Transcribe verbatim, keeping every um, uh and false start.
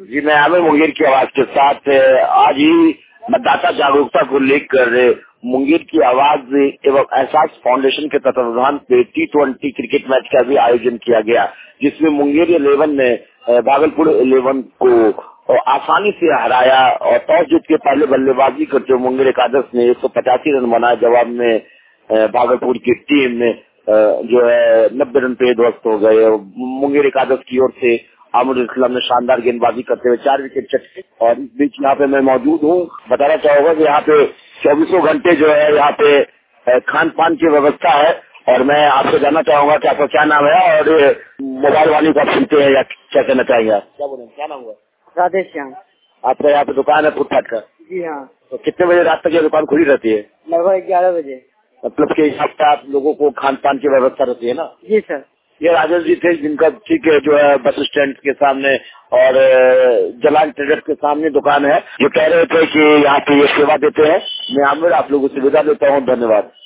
जी, मैं आमिर मुंगेर की आवाज के साथ आज ही मतदाता जागरूकता को लेकर मुंगेर की आवाज एवं एहसास फाउंडेशन के तत्वावधान पे टी ट्वेंटी क्रिकेट मैच का भी आयोजन किया गया, जिसमें मुंगेर इलेवन ने भागलपुर इलेवन को आसानी से हराया और टॉस जीत के पहले बल्लेबाजी करते हुए मुंगेर एकादश ने एक सौ पचासी रन बनाए। जवाब में भागलपुर की टीम में जो है नब्बे रन पे ध्वस्त हो गए। मुंगेर एकादश की ओर से आमिर इस्लाम ने शानदार गेंदबाजी करते हुए चार विकेट चटके। और इस बीच यहाँ पे मैं मौजूद हूँ। बताना चाहूंगा कि यहाँ पे चौबीसों घंटे जो है यहाँ पे खान पान की व्यवस्था है। और मैं आपसे जानना चाहूंगा कि आपका क्या नाम है और मोबाइल वाली को आप सुनते हैं या क्या कहना चाहेंगे आप? क्या बोले, क्या नाम हुआ? राधे श्याम। आपका यहाँ पे दुकान है फुटपाथ का? जी हाँ। तो कितने बजे रात तक ये दुकान खुली रहती है? लगभग ग्यारह बजे। मतलब के हिसाब से आप लोगों को खान पान की व्यवस्था रहती है ना? जी सर। ये राजेश जी थे जिनका ठीक है जो है बस स्टैंड के सामने और जलान ट्रेडर्स के सामने दुकान है, जो कह रहे थे कि यहाँ पे ये सेवा देते हैं। मैं आमिर आप लोगों से विदा लेता हूँ। धन्यवाद।